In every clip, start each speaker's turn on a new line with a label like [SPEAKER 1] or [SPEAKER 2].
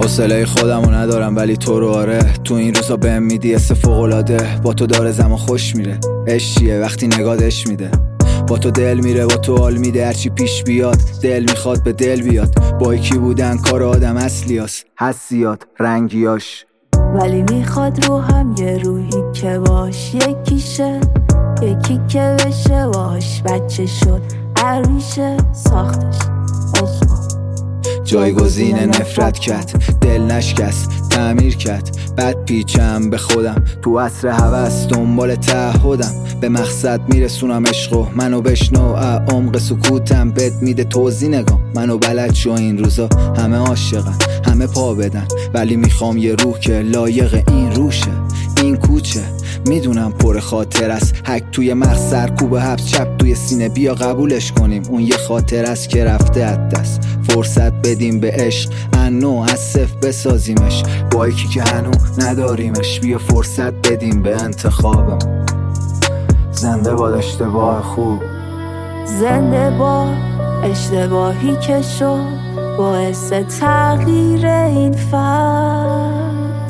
[SPEAKER 1] حوصله خودمو ندارم ولی تو رو آره. تو این روزا بهم میدی حس فوق‌العاده. با تو داره زمان خوش میره. عشقیه وقتی نگاتش میده. با تو دل میره با تو حال میده. هرچی پیش بیاد دل میخواد به دل بیاد. با یکی بودن کار آدم اصلیاست. حسیات رنگیاش
[SPEAKER 2] ولی میخواد رو هم یه روحی که باش یکیشه. یکی که بشه باش بچه شد عرویشه ساختش
[SPEAKER 1] جایگزین نفرت کرد. دل نشکست تعمیر کرد. بعد پیچم به خودم تو عصر هوس دنبال تعهدم. به مقصد میرسونم عشقو منو بشنو. عمق سکوتم بد میده توضیح نگاه. منو بلد شو این روزا همه عاشقن همه پا بدن. ولی میخوام یه روح که لایق این روشه. این کوچه میدونم پر خاطر است. حک توی مغز سرکوب حبس چپ توی سینه. بیا قبولش کنیم اون یه خاطر است که رفته از دست. فرصت بدیم به عشق انو از صفر بسازیمش. با یکی که هنو نداریمش. بیا فرصت بدیم به انتخابم. زنده با اشتباه خوب.
[SPEAKER 2] زنده با اشتباهی که شد باعث تغییر این فصل.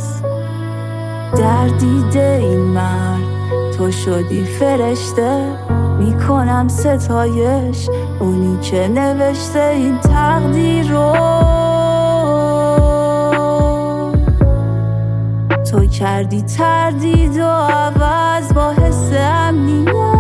[SPEAKER 2] در دیده این مرد تو شدی فرشته. میکنم ستایش اونی که نوشته این تقدیر رو. تو کردی تردید و عوض با حس امنیت.